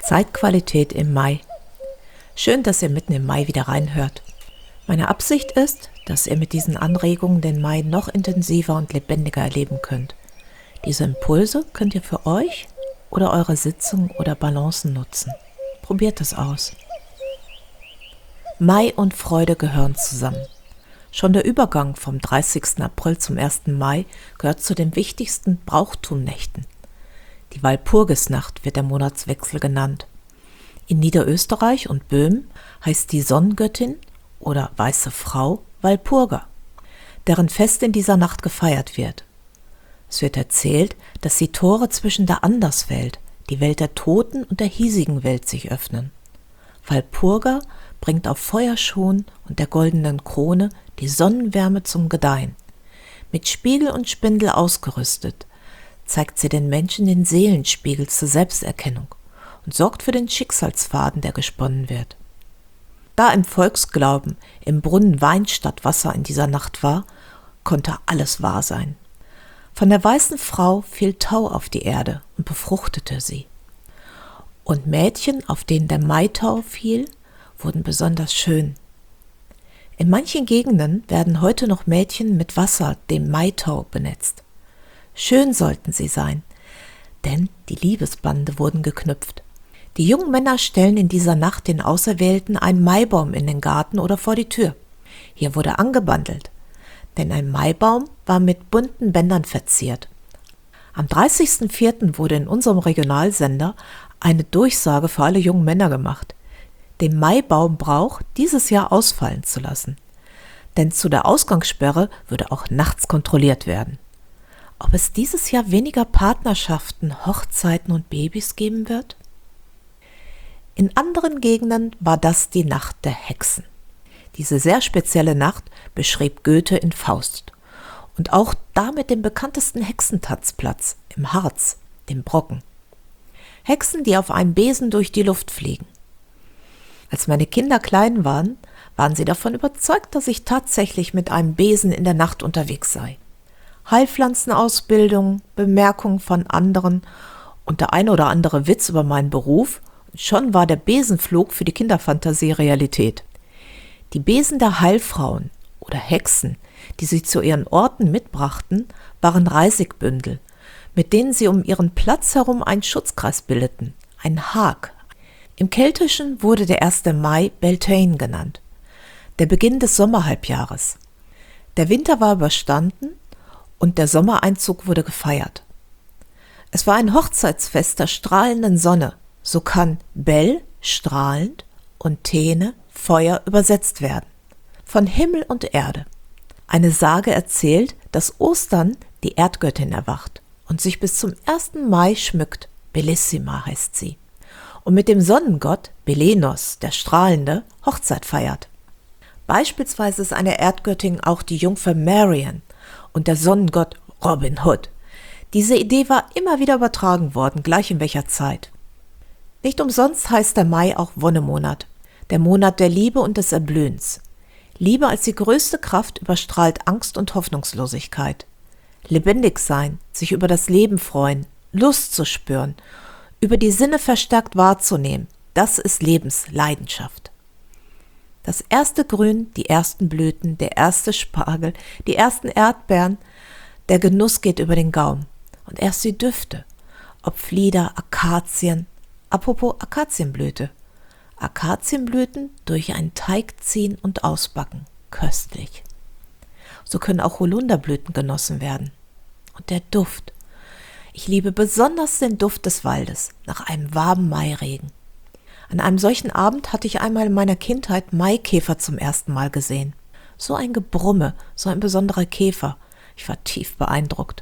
Zeitqualität im Mai. Schön, dass ihr mitten im Mai wieder reinhört. Meine Absicht ist, dass ihr mit diesen Anregungen den Mai noch intensiver und lebendiger erleben könnt. Diese Impulse könnt ihr für euch oder eure Sitzungen oder Balancen nutzen. Probiert es aus. Mai und Freude gehören zusammen. Schon der Übergang vom 30. April zum 1. Mai gehört zu den wichtigsten Brauchtumnächten. Die Walpurgisnacht wird der Monatswechsel genannt. In Niederösterreich und Böhmen heißt die Sonnengöttin oder weiße Frau Walpurga, deren Fest in dieser Nacht gefeiert wird. Es wird erzählt, dass die Tore zwischen der Anderswelt, die Welt der Toten und der hiesigen Welt sich öffnen. Walpurga bringt auf Feuerschuhen und der goldenen Krone die Sonnenwärme zum Gedeihen. Mit Spiegel und Spindel ausgerüstet, zeigt sie den Menschen den Seelenspiegel zur Selbsterkennung und sorgt für den Schicksalsfaden, der gesponnen wird. Da im Volksglauben im Brunnen Wein statt Wasser in dieser Nacht war, konnte alles wahr sein. Von der weißen Frau fiel Tau auf die Erde und befruchtete sie. Und Mädchen, auf denen der Maitau fiel, wurden besonders schön. In manchen Gegenden werden heute noch Mädchen mit Wasser, dem Maitau, benetzt. Schön sollten sie sein, denn die Liebesbande wurden geknüpft. Die jungen Männer stellen in dieser Nacht den Auserwählten einen Maibaum in den Garten oder vor die Tür. Hier wurde angebandelt, denn ein Maibaum war mit bunten Bändern verziert. Am 30.04. wurde in unserem Regionalsender eine Durchsage für alle jungen Männer gemacht, den Maibaumbrauch dieses Jahr ausfallen zu lassen. Denn zu der Ausgangssperre würde auch nachts kontrolliert werden. Ob es dieses Jahr weniger Partnerschaften, Hochzeiten und Babys geben wird? In anderen Gegenden war das die Nacht der Hexen. Diese sehr spezielle Nacht beschrieb Goethe in Faust und auch damit den bekanntesten Hexentanzplatz im Harz, dem Brocken. Hexen, die auf einem Besen durch die Luft fliegen. Als meine Kinder klein waren, waren sie davon überzeugt, dass ich tatsächlich mit einem Besen in der Nacht unterwegs sei. Heilpflanzenausbildung, Bemerkungen von anderen und der eine oder andere Witz über meinen Beruf, und schon war der Besenflug für die Kinderfantasie Realität. Die Besen der Heilfrauen oder Hexen, die sie zu ihren Orten mitbrachten, waren Reisigbündel, mit denen sie um ihren Platz herum einen Schutzkreis bildeten, ein Haag. Im Keltischen wurde der 1. Mai Beltane genannt, der Beginn des Sommerhalbjahres. Der Winter war überstanden und der Sommereinzug wurde gefeiert. Es war ein Hochzeitsfest der strahlenden Sonne, so kann Bel, strahlend, und Tene, Feuer, übersetzt werden. Von Himmel und Erde. Eine Sage erzählt, dass Ostern die Erdgöttin erwacht und sich bis zum 1. Mai schmückt, Bellissima heißt sie, und mit dem Sonnengott, Belenos, der Strahlende, Hochzeit feiert. Beispielsweise ist eine Erdgöttin auch die Jungfer Marian und der Sonnengott Robin Hood. Diese Idee war immer wieder übertragen worden, gleich in welcher Zeit. Nicht umsonst heißt der Mai auch Wonnemonat, der Monat der Liebe und des Erblühens. Liebe als die größte Kraft überstrahlt Angst und Hoffnungslosigkeit. Lebendig sein, sich über das Leben freuen, Lust zu spüren, über die Sinne verstärkt wahrzunehmen, das ist Lebensleidenschaft. Das erste Grün, die ersten Blüten, der erste Spargel, die ersten Erdbeeren, der Genuss geht über den Gaumen. Und erst die Düfte, ob Flieder, Akazien, apropos Akazienblüte. Akazienblüten durch einen Teig ziehen und ausbacken, köstlich. So können auch Holunderblüten genossen werden. Und der Duft. Ich liebe besonders den Duft des Waldes nach einem warmen Mairegen. An einem solchen Abend hatte ich einmal in meiner Kindheit Maikäfer zum ersten Mal gesehen. So ein Gebrumme, so ein besonderer Käfer. Ich war tief beeindruckt.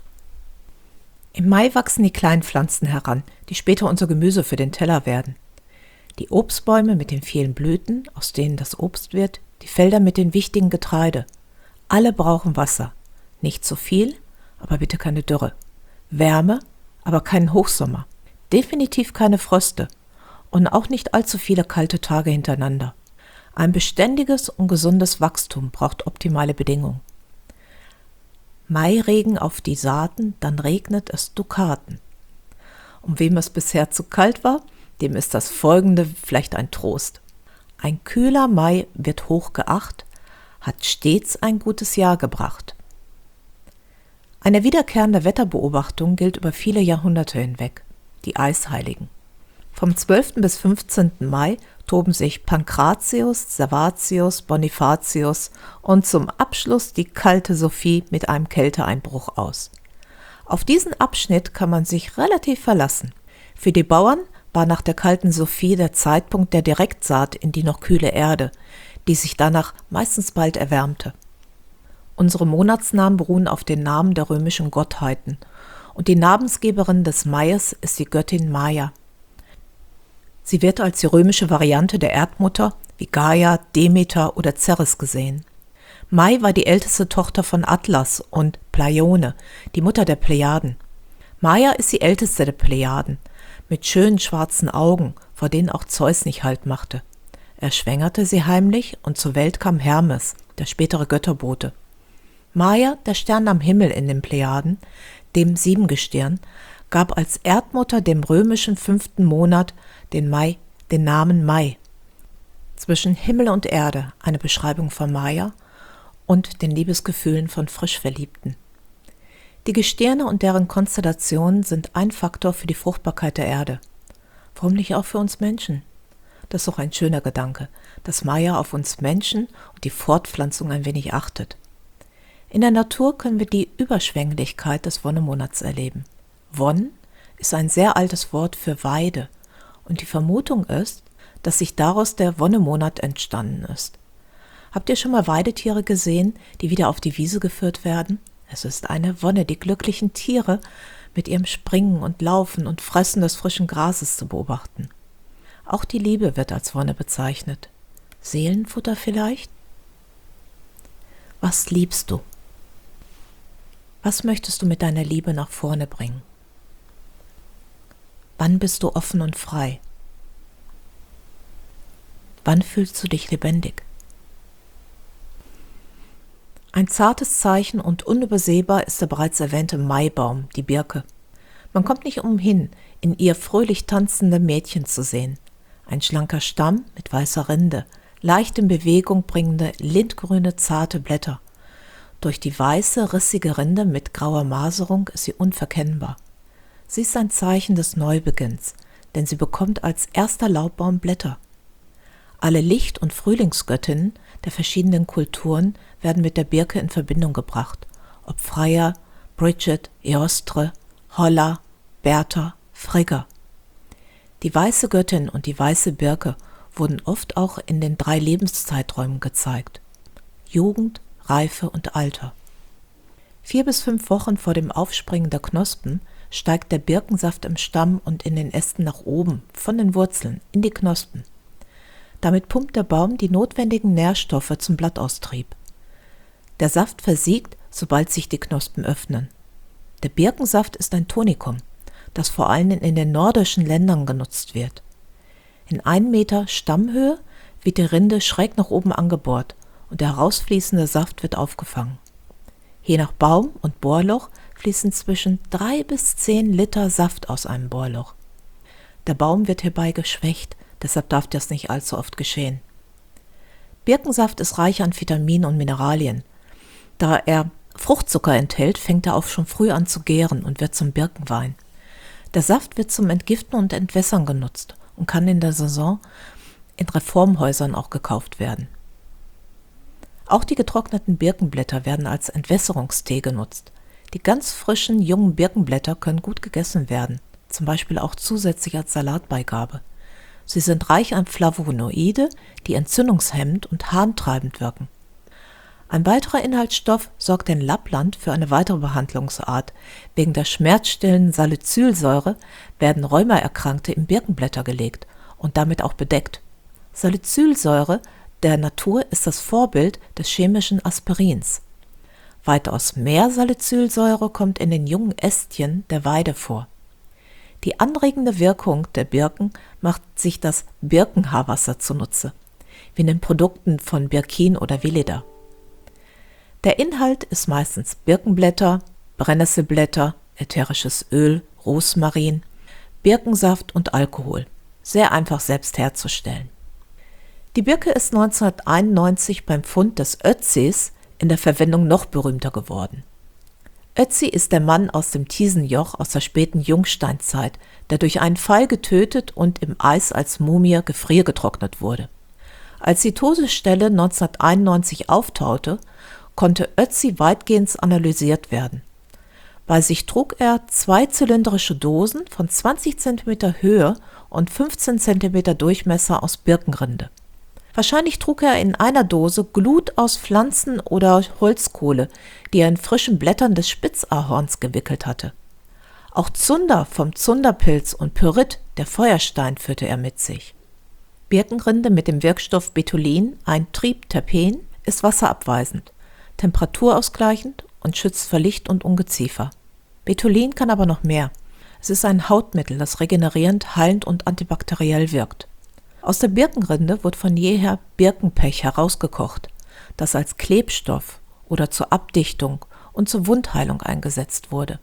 Im Mai wachsen die kleinen Pflanzen heran, die später unser Gemüse für den Teller werden. Die Obstbäume mit den vielen Blüten, aus denen das Obst wird, die Felder mit den wichtigen Getreide. Alle brauchen Wasser. Nicht zu viel, aber bitte keine Dürre. Wärme, aber keinen Hochsommer. Definitiv keine Fröste. Und auch nicht allzu viele kalte Tage hintereinander. Ein beständiges und gesundes Wachstum braucht optimale Bedingungen. Mairegen auf die Saaten, dann regnet es Dukaten. Und wem es bisher zu kalt war, dem ist das Folgende vielleicht ein Trost. Ein kühler Mai wird hoch geacht, hat stets ein gutes Jahr gebracht. Eine wiederkehrende Wetterbeobachtung gilt über viele Jahrhunderte hinweg, die Eisheiligen. Vom 12. bis 15. Mai toben sich Pankratius, Servatius, Bonifatius und zum Abschluss die kalte Sophie mit einem Kälteeinbruch aus. Auf diesen Abschnitt kann man sich relativ verlassen. Für die Bauern war nach der kalten Sophie der Zeitpunkt der Direktsaat in die noch kühle Erde, die sich danach meistens bald erwärmte. Unsere Monatsnamen beruhen auf den Namen der römischen Gottheiten und die Namensgeberin des Maies ist die Göttin Maia. Sie wird als die römische Variante der Erdmutter wie Gaia, Demeter oder Ceres gesehen. Mai war die älteste Tochter von Atlas und Pleione, die Mutter der Plejaden. Maia ist die älteste der Plejaden, mit schönen schwarzen Augen, vor denen auch Zeus nicht Halt machte. Er schwängerte sie heimlich und zur Welt kam Hermes, der spätere Götterbote. Maia, der Stern am Himmel in den Plejaden, dem Siebengestirn, gab als Erdmutter dem römischen 5. Monat den Namen Mai. Zwischen Himmel und Erde eine Beschreibung von Maia und den Liebesgefühlen von Frischverliebten. Die Gestirne und deren Konstellationen sind ein Faktor für die Fruchtbarkeit der Erde. Warum nicht auch für uns Menschen? Das ist doch ein schöner Gedanke, dass Maia auf uns Menschen und die Fortpflanzung ein wenig achtet. In der Natur können wir die Überschwänglichkeit des Wonnemonats erleben. Wonn ist ein sehr altes Wort für Weide und die Vermutung ist, dass sich daraus der Wonnemonat entstanden ist. Habt ihr schon mal Weidetiere gesehen, die wieder auf die Wiese geführt werden? Es ist eine Wonne, die glücklichen Tiere mit ihrem Springen und Laufen und Fressen des frischen Grases zu beobachten. Auch die Liebe wird als Wonne bezeichnet. Seelenfutter vielleicht? Was liebst du? Was möchtest du mit deiner Liebe nach vorne bringen? Wann bist du offen und frei? Wann fühlst du dich lebendig? Ein zartes Zeichen und unübersehbar ist der bereits erwähnte Maibaum, die Birke. Man kommt nicht umhin, in ihr fröhlich tanzende Mädchen zu sehen. Ein schlanker Stamm mit weißer Rinde, leicht in Bewegung bringende, lindgrüne, zarte Blätter. Durch die weiße, rissige Rinde mit grauer Maserung ist sie unverkennbar. Sie ist ein Zeichen des Neubeginns, denn sie bekommt als erster Laubbaum Blätter. Alle Licht- und Frühlingsgöttinnen der verschiedenen Kulturen werden mit der Birke in Verbindung gebracht, ob Freya, Bridget, Eostre, Holla, Bertha, Frigga. Die weiße Göttin und die weiße Birke wurden oft auch in den 3 Lebenszeiträumen gezeigt: Jugend, Reife und Alter. 4 bis 5 Wochen vor dem Aufspringen der Knospen steigt der Birkensaft im Stamm und in den Ästen nach oben, von den Wurzeln, in die Knospen. Damit pumpt der Baum die notwendigen Nährstoffe zum Blattaustrieb. Der Saft versiegt, sobald sich die Knospen öffnen. Der Birkensaft ist ein Tonikum, das vor allem in den nordischen Ländern genutzt wird. In 1 Meter Stammhöhe wird die Rinde schräg nach oben angebohrt und der herausfließende Saft wird aufgefangen. Je nach Baum und Bohrloch fließen zwischen 3 bis 10 Liter Saft aus einem Bohrloch. Der Baum wird hierbei geschwächt, deshalb darf das nicht allzu oft geschehen. Birkensaft ist reich an Vitaminen und Mineralien. Da er Fruchtzucker enthält, fängt er auch schon früh an zu gären und wird zum Birkenwein. Der Saft wird zum Entgiften und Entwässern genutzt und kann in der Saison in Reformhäusern auch gekauft werden. Auch die getrockneten Birkenblätter werden als Entwässerungstee genutzt. Die ganz frischen, jungen Birkenblätter können gut gegessen werden, zum Beispiel auch zusätzlich als Salatbeigabe. Sie sind reich an Flavonoide, die entzündungshemmend und harntreibend wirken. Ein weiterer Inhaltsstoff sorgt in Lappland für eine weitere Behandlungsart. Wegen der schmerzstillenden Salicylsäure werden Rheumaerkrankte in Birkenblätter gelegt und damit auch bedeckt. Salicylsäure der Natur ist das Vorbild des chemischen Aspirins. Weitaus mehr Salicylsäure kommt in den jungen Ästchen der Weide vor. Die anregende Wirkung der Birken macht sich das Birkenhaarwasser zunutze, wie in den Produkten von Birkin oder Weleda. Der Inhalt ist meistens Birkenblätter, Brennnesselblätter, ätherisches Öl, Rosmarin, Birkensaft und Alkohol. sehr einfach selbst herzustellen. Die Birke ist 1991 beim Fund des Ötzis in der Verwendung noch berühmter geworden. Ötzi ist der Mann aus dem Thiesenjoch aus der späten Jungsteinzeit, der durch einen Pfeil getötet und im Eis als Mumie gefriergetrocknet wurde. Als die Todesstelle 1991 auftaute, konnte Ötzi weitgehend analysiert werden. Bei sich trug er 2 zylindrische Dosen von 20 cm Höhe und 15 cm Durchmesser aus Birkenrinde. Wahrscheinlich trug er in einer Dose Glut aus Pflanzen oder Holzkohle, die er in frischen Blättern des Spitzahorns gewickelt hatte. Auch Zunder vom Zunderpilz und Pyrit, der Feuerstein, führte er mit sich. Birkenrinde mit dem Wirkstoff Betulin, ein Tripterpen, ist wasserabweisend, temperaturausgleichend und schützt vor Licht und Ungeziefer. Betulin kann aber noch mehr. Es ist ein Hautmittel, das regenerierend, heilend und antibakteriell wirkt. Aus der Birkenrinde wird von jeher Birkenpech herausgekocht, das als Klebstoff oder zur Abdichtung und zur Wundheilung eingesetzt wurde.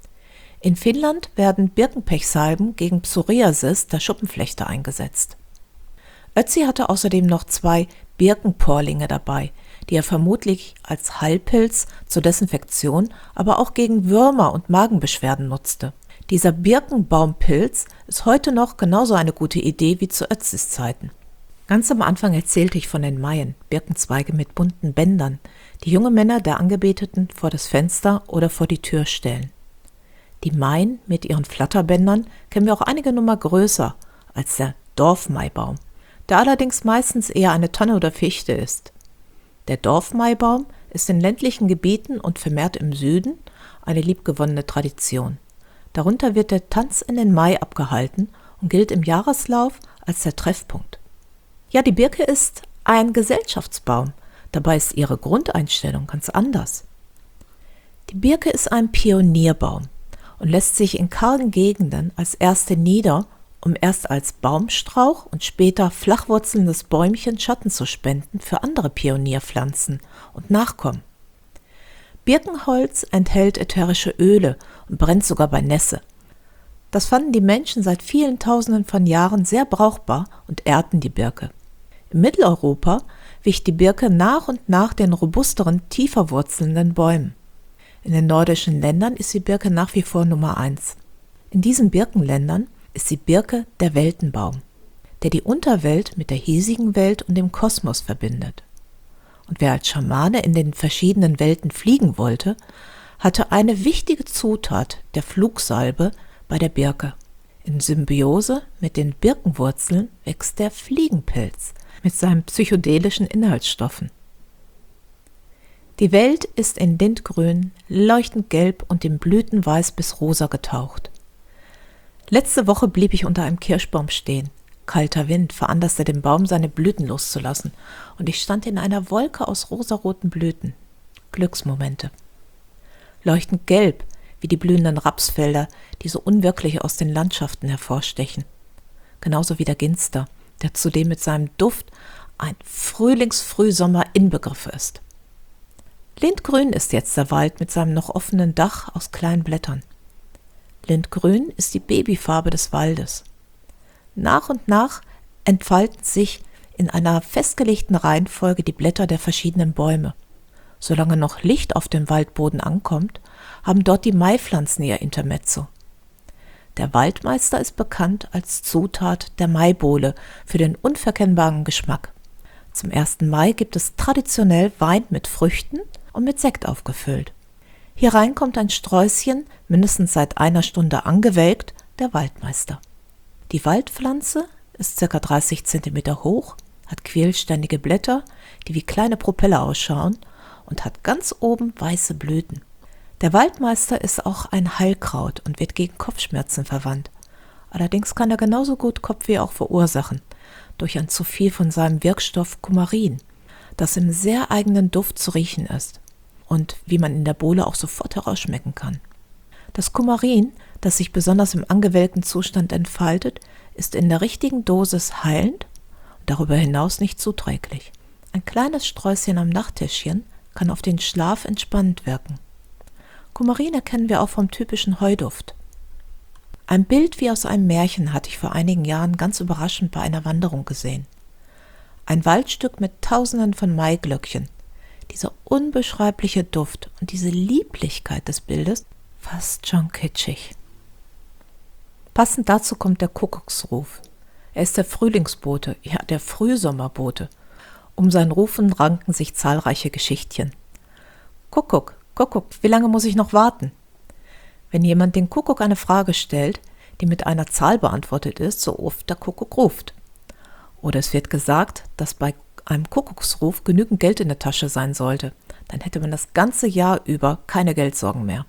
In Finnland werden Birkenpechsalben gegen Psoriasis der Schuppenflechte eingesetzt. Ötzi hatte außerdem noch 2 Birkenporlinge dabei, die er vermutlich als Heilpilz zur Desinfektion, aber auch gegen Würmer und Magenbeschwerden nutzte. Dieser Birkenbaumpilz ist heute noch genauso eine gute Idee wie zu Ötzis Zeiten. Ganz am Anfang erzählte ich von den Maien, Birkenzweige mit bunten Bändern, die junge Männer der Angebeteten vor das Fenster oder vor die Tür stellen. Die Maien mit ihren Flatterbändern kennen wir auch einige Nummer größer als der Dorfmaibaum, der allerdings meistens eher eine Tanne oder Fichte ist. Der Dorfmaibaum ist in ländlichen Gebieten und vermehrt im Süden eine liebgewonnene Tradition. Darunter wird der Tanz in den Mai abgehalten und gilt im Jahreslauf als der Treffpunkt. Ja, die Birke ist ein Gesellschaftsbaum, dabei ist ihre Grundeinstellung ganz anders. Die Birke ist ein Pionierbaum und lässt sich in kargen Gegenden als erste nieder, um erst als Baumstrauch und später flachwurzelndes Bäumchen Schatten zu spenden für andere Pionierpflanzen und Nachkommen. Birkenholz enthält ätherische Öle und brennt sogar bei Nässe. Das fanden die Menschen seit vielen Tausenden von Jahren sehr brauchbar und ehrten die Birke. In Mitteleuropa wich die Birke nach und nach den robusteren, tiefer wurzelnden Bäumen. In den nordischen Ländern ist die Birke nach wie vor Nummer 1. In diesen Birkenländern ist die Birke der Weltenbaum, der die Unterwelt mit der hiesigen Welt und dem Kosmos verbindet. Und wer als Schamane in den verschiedenen Welten fliegen wollte, hatte eine wichtige Zutat der Flugsalbe bei der Birke. In Symbiose mit den Birkenwurzeln wächst der Fliegenpilz mit seinen psychedelischen Inhaltsstoffen. Die Welt ist in Lindgrün, leuchtend gelb und in Blütenweiß bis rosa getaucht. Letzte Woche blieb ich unter einem Kirschbaum stehen. Kalter Wind veranlasste den Baum, seine Blüten loszulassen, und ich stand in einer Wolke aus rosaroten Blüten. Glücksmomente. Leuchtend gelb, wie die blühenden Rapsfelder, die so unwirklich aus den Landschaften hervorstechen. Genauso wie der Ginster, der zudem mit seinem Duft ein Frühlings-Frühsommer-Inbegriff ist. Lindgrün ist jetzt der Wald mit seinem noch offenen Dach aus kleinen Blättern. Lindgrün ist die Babyfarbe des Waldes. Nach und nach entfalten sich in einer festgelegten Reihenfolge die Blätter der verschiedenen Bäume. Solange noch Licht auf dem Waldboden ankommt, haben dort die Maipflanzen ihr Intermezzo. Der Waldmeister ist bekannt als Zutat der Maibohle für den unverkennbaren Geschmack. Zum 1. Mai gibt es traditionell Wein mit Früchten und mit Sekt aufgefüllt. Hierein kommt ein Sträußchen, mindestens seit einer Stunde angewelkt, der Waldmeister. Die Waldpflanze ist ca. 30 cm hoch, hat quirlständige Blätter, die wie kleine Propeller ausschauen, und hat ganz oben weiße Blüten. Der Waldmeister ist auch ein Heilkraut und wird gegen Kopfschmerzen verwandt. Allerdings kann er genauso gut Kopfweh auch verursachen, durch ein zu viel von seinem Wirkstoff Kumarin, das im sehr eigenen Duft zu riechen ist und wie man in der Bowle auch sofort herausschmecken kann. Das Kumarin, das sich besonders im angewelkten Zustand entfaltet, ist in der richtigen Dosis heilend und darüber hinaus nicht zuträglich. Ein kleines Sträußchen am Nachttischchen kann auf den Schlaf entspannend wirken. Kumarin erkennen wir auch vom typischen Heuduft. Ein Bild wie aus einem Märchen hatte ich vor einigen Jahren ganz überraschend bei einer Wanderung gesehen. Ein Waldstück mit Tausenden von Maiglöckchen. Dieser unbeschreibliche Duft und diese Lieblichkeit des Bildes, fast schon kitschig. Passend dazu kommt der Kuckucksruf. Er ist der Frühlingsbote, ja der Frühsommerbote. Um sein Rufen ranken sich zahlreiche Geschichtchen. Kuckuck, Kuckuck, wie lange muss ich noch warten? Wenn jemand den Kuckuck eine Frage stellt, die mit einer Zahl beantwortet ist, so oft der Kuckuck ruft. Oder es wird gesagt, dass bei einem Kuckucksruf genügend Geld in der Tasche sein sollte. Dann hätte man das ganze Jahr über keine Geldsorgen mehr.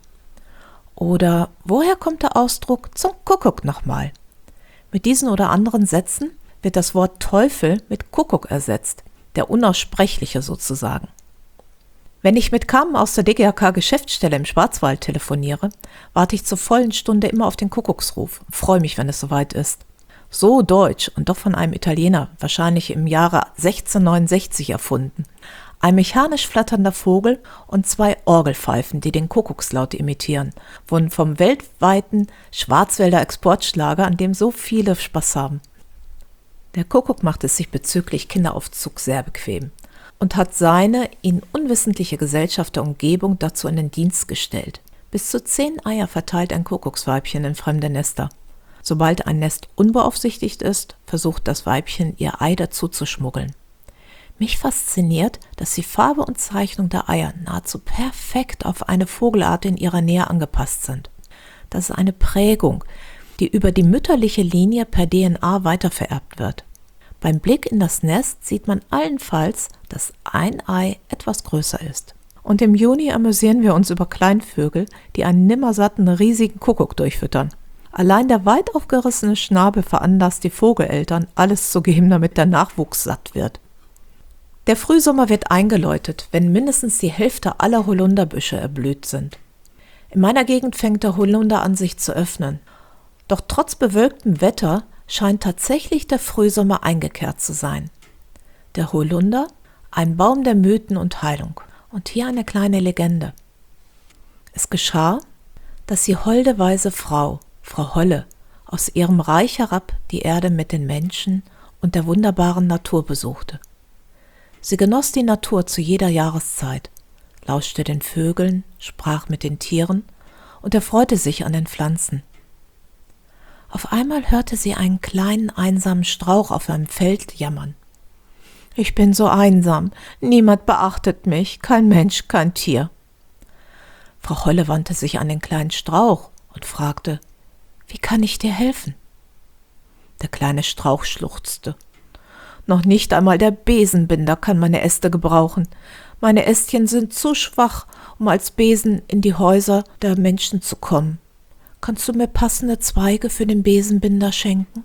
Oder woher kommt der Ausdruck zum Kuckuck nochmal? Mit diesen oder anderen Sätzen wird das Wort Teufel mit Kuckuck ersetzt, der Unaussprechliche sozusagen. Wenn ich mit Carmen aus der DGHK-Geschäftsstelle im Schwarzwald telefoniere, warte ich zur vollen Stunde immer auf den Kuckucksruf und freue mich, wenn es soweit ist. So deutsch und doch von einem Italiener, wahrscheinlich im Jahre 1669 erfunden. Ein mechanisch flatternder Vogel und 2 Orgelpfeifen, die den Kuckuckslaut imitieren, wurden vom weltweiten Schwarzwälder Exportschlager, an dem so viele Spaß haben. Der Kuckuck macht es sich bezüglich Kinderaufzug sehr bequem und hat seine ihn unwissentliche Gesellschaft der Umgebung dazu in den Dienst gestellt. Bis zu 10 Eier verteilt ein Kuckucksweibchen in fremde Nester. Sobald ein Nest unbeaufsichtigt ist, versucht das Weibchen, ihr Ei dazu zu schmuggeln. Mich fasziniert, dass die Farbe und Zeichnung der Eier nahezu perfekt auf eine Vogelart in ihrer Nähe angepasst sind. Das ist eine Prägung, die über die mütterliche Linie per DNA weitervererbt wird. Beim Blick in das Nest sieht man allenfalls, dass ein Ei etwas größer ist. Und im Juni amüsieren wir uns über Kleinvögel, die einen nimmersatten riesigen Kuckuck durchfüttern. Allein der weit aufgerissene Schnabel veranlasst die Vogeleltern, alles zu geben, damit der Nachwuchs satt wird. Der Frühsommer wird eingeläutet, wenn mindestens die Hälfte aller Holunderbüsche erblüht sind. In meiner Gegend fängt der Holunder an, sich zu öffnen. Doch trotz bewölktem Wetter scheint tatsächlich der Frühsommer eingekehrt zu sein. Der Holunder, ein Baum der Mythen und Heilung. Und hier eine kleine Legende. Es geschah, dass die holde weise Frau Holle, aus ihrem Reich herab die Erde mit den Menschen und der wunderbaren Natur besuchte. Sie genoss die Natur zu jeder Jahreszeit, lauschte den Vögeln, sprach mit den Tieren und erfreute sich an den Pflanzen. Auf einmal hörte sie einen kleinen, einsamen Strauch auf einem Feld jammern. »Ich bin so einsam, niemand beachtet mich, kein Mensch, kein Tier.« Frau Holle wandte sich an den kleinen Strauch und fragte, »Wie kann ich dir helfen?« Der kleine Strauch schluchzte. »Noch nicht einmal der Besenbinder kann meine Äste gebrauchen. Meine Ästchen sind zu schwach, um als Besen in die Häuser der Menschen zu kommen. Kannst du mir passende Zweige für den Besenbinder schenken?«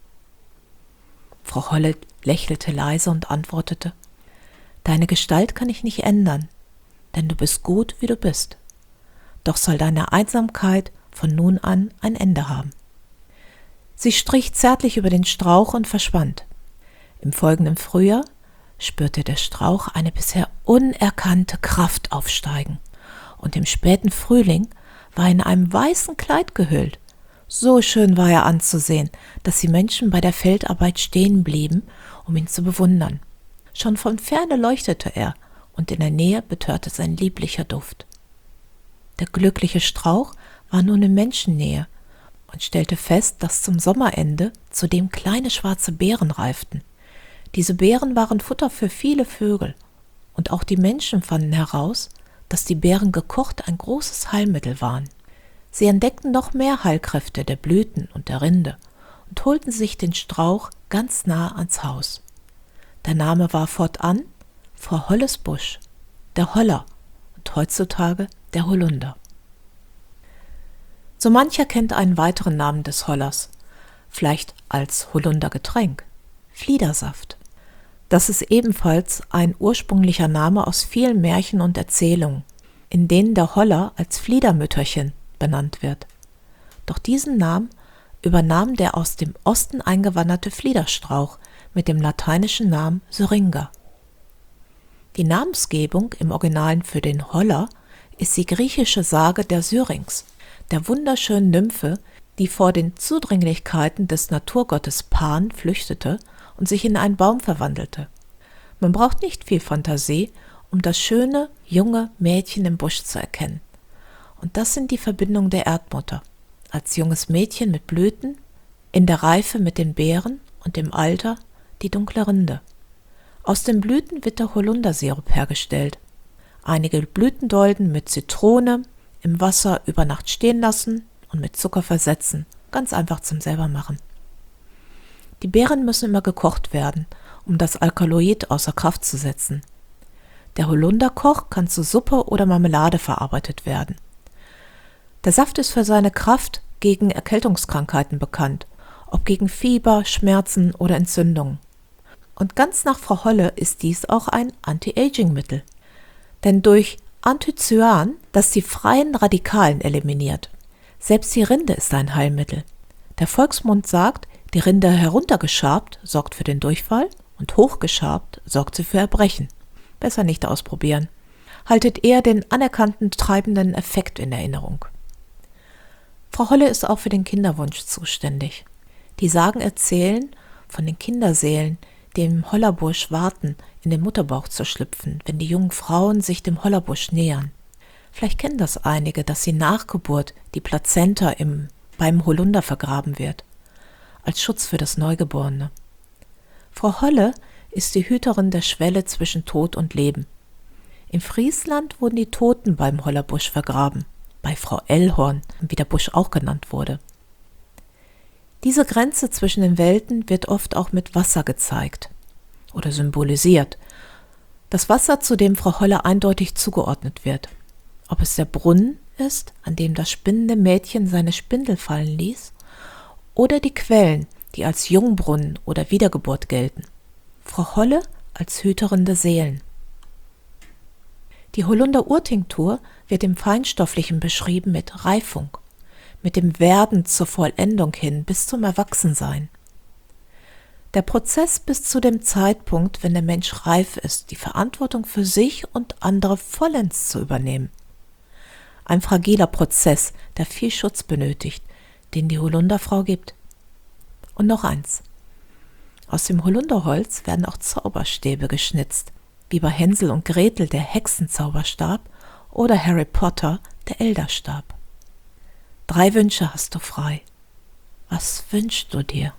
Frau Holle lächelte leise und antwortete, »Deine Gestalt kann ich nicht ändern, denn du bist gut, wie du bist. Doch soll deine Einsamkeit von nun an ein Ende haben.« Sie strich zärtlich über den Strauch und verschwand. Im folgenden Frühjahr spürte der Strauch eine bisher unerkannte Kraft aufsteigen und im späten Frühling war er in einem weißen Kleid gehüllt. So schön war er anzusehen, dass die Menschen bei der Feldarbeit stehen blieben, um ihn zu bewundern. Schon von ferne leuchtete er und in der Nähe betörte sein lieblicher Duft. Der glückliche Strauch war nun in Menschennähe und stellte fest, dass zum Sommerende zudem kleine schwarze Beeren reiften. Diese Beeren waren Futter für viele Vögel und auch die Menschen fanden heraus, dass die Beeren gekocht ein großes Heilmittel waren. Sie entdeckten noch mehr Heilkräfte der Blüten und der Rinde und holten sich den Strauch ganz nah ans Haus. Der Name war fortan Frau Holles Busch, der Holler und heutzutage der Holunder. So mancher kennt einen weiteren Namen des Hollers, vielleicht als Holundergetränk, Fliedersaft. Das ist ebenfalls ein ursprünglicher Name aus vielen Märchen und Erzählungen, in denen der Holler als Fliedermütterchen benannt wird. Doch diesen Namen übernahm der aus dem Osten eingewanderte Fliederstrauch mit dem lateinischen Namen Syringa. Die Namensgebung im Originalen für den Holler ist die griechische Sage der Syrinx, der wunderschönen Nymphe, die vor den Zudringlichkeiten des Naturgottes Pan flüchtete und sich in einen Baum verwandelte. Man braucht nicht viel Fantasie, um das schöne, junge Mädchen im Busch zu erkennen. Und das sind die Verbindungen der Erdmutter. Als junges Mädchen mit Blüten, in der Reife mit den Beeren und im Alter die dunkle Rinde. Aus den Blüten wird der Holundersirup hergestellt. Einige Blütendolden mit Zitrone im Wasser über Nacht stehen lassen und mit Zucker versetzen. Ganz einfach zum Selbermachen. Die Beeren müssen immer gekocht werden, um das Alkaloid außer Kraft zu setzen. Der Holunderkoch kann zu Suppe oder Marmelade verarbeitet werden. Der Saft ist für seine Kraft gegen Erkältungskrankheiten bekannt, ob gegen Fieber, Schmerzen oder Entzündungen. Und ganz nach Frau Holle ist dies auch ein Anti-Aging-Mittel. Denn durch Anthocyan, das die freien Radikalen eliminiert. Selbst die Rinde ist ein Heilmittel. Der Volksmund sagt, die Rinde heruntergeschabt sorgt für den Durchfall und hochgeschabt sorgt sie für Erbrechen. Besser nicht ausprobieren. Haltet eher den anerkannten treibenden Effekt in Erinnerung. Frau Holle ist auch für den Kinderwunsch zuständig. Die Sagen erzählen von den Kinderseelen, die im Hollerbusch warten, in den Mutterbauch zu schlüpfen, wenn die jungen Frauen sich dem Hollerbusch nähern. Vielleicht kennen das einige, dass die Nachgeburt, die Plazenta beim Holunder vergraben wird, als Schutz für das Neugeborene. Frau Holle ist die Hüterin der Schwelle zwischen Tod und Leben. In Friesland wurden die Toten beim Hollerbusch vergraben, bei Frau Ellhorn, wie der Busch auch genannt wurde. Diese Grenze zwischen den Welten wird oft auch mit Wasser gezeigt oder symbolisiert. Das Wasser, zu dem Frau Holle eindeutig zugeordnet wird. Ob es der Brunnen ist, an dem das spinnende Mädchen seine Spindel fallen ließ, oder die Quellen, die als Jungbrunnen oder Wiedergeburt gelten. Frau Holle als Hüterin der Seelen. Die Holunder-Urtinktur wird im Feinstofflichen beschrieben mit Reifung, mit dem Werden zur Vollendung hin bis zum Erwachsensein. Der Prozess bis zu dem Zeitpunkt, wenn der Mensch reif ist, die Verantwortung für sich und andere vollends zu übernehmen. Ein fragiler Prozess, der viel Schutz benötigt, den die Holunderfrau gibt. Und noch eins. Aus dem Holunderholz werden auch Zauberstäbe geschnitzt, wie bei Hänsel und Gretel der Hexenzauberstab oder Harry Potter der Elderstab. 3 Wünsche hast du frei. Was wünschst du dir?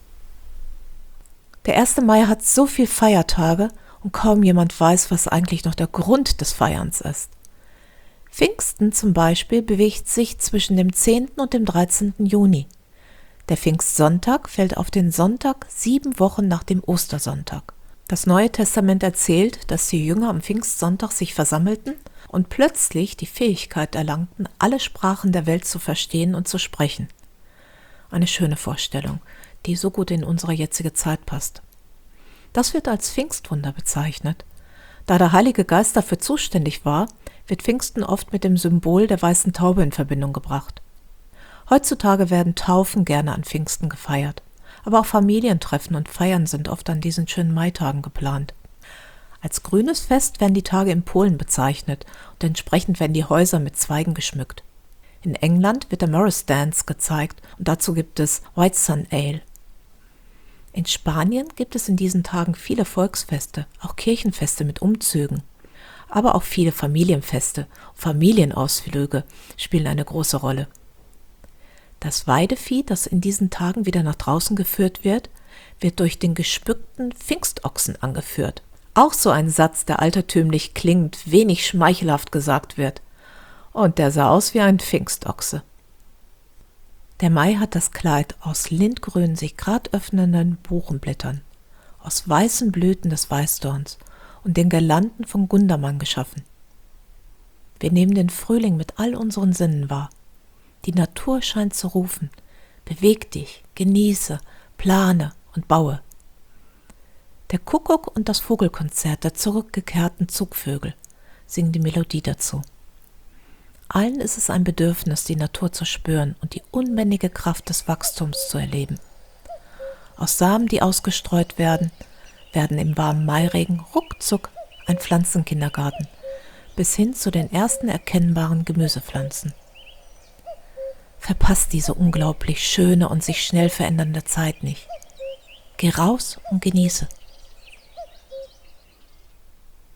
Der 1. Mai hat so viel Feiertage und kaum jemand weiß, was eigentlich noch der Grund des Feierns ist. Pfingsten zum Beispiel bewegt sich zwischen dem 10. und dem 13. Juni. Der Pfingstsonntag fällt auf den Sonntag 7 Wochen nach dem Ostersonntag. Das Neue Testament erzählt, dass die Jünger am Pfingstsonntag sich versammelten und plötzlich die Fähigkeit erlangten, alle Sprachen der Welt zu verstehen und zu sprechen. Eine schöne Vorstellung, die so gut in unsere jetzige Zeit passt. Das wird als Pfingstwunder bezeichnet. Da der Heilige Geist dafür zuständig war, wird Pfingsten oft mit dem Symbol der weißen Taube in Verbindung gebracht. Heutzutage werden Taufen gerne an Pfingsten gefeiert, aber auch Familientreffen und Feiern sind oft an diesen schönen Maitagen geplant. Als grünes Fest werden die Tage in Polen bezeichnet und entsprechend werden die Häuser mit Zweigen geschmückt. In England wird der Morris Dance gezeigt und dazu gibt es White Sun Ale. In Spanien gibt es in diesen Tagen viele Volksfeste, auch Kirchenfeste mit Umzügen. Aber auch viele Familienfeste, Familienausflüge spielen eine große Rolle. Das Weidevieh, das in diesen Tagen wieder nach draußen geführt wird durch den gespückten Pfingstochsen angeführt. Auch so ein Satz, der altertümlich klingt, wenig schmeichelhaft gesagt wird. Und der sah aus wie ein Pfingstochse. Der Mai hat das Kleid aus lindgrünen, sich grad öffnenden Buchenblättern, aus weißen Blüten des Weißdorns und den Girlanden von Gundermann geschaffen. Wir nehmen den Frühling mit all unseren Sinnen wahr. Die Natur scheint zu rufen. Beweg dich, genieße, plane und baue. Der Kuckuck und das Vogelkonzert der zurückgekehrten Zugvögel singen die Melodie dazu. Allen ist es ein Bedürfnis, die Natur zu spüren und die unbändige Kraft des Wachstums zu erleben. Aus Samen, die ausgestreut werden im warmen Mairegen ruckzuck ein Pflanzenkindergarten, bis hin zu den ersten erkennbaren Gemüsepflanzen. Verpass diese unglaublich schöne und sich schnell verändernde Zeit nicht. Geh raus und genieße.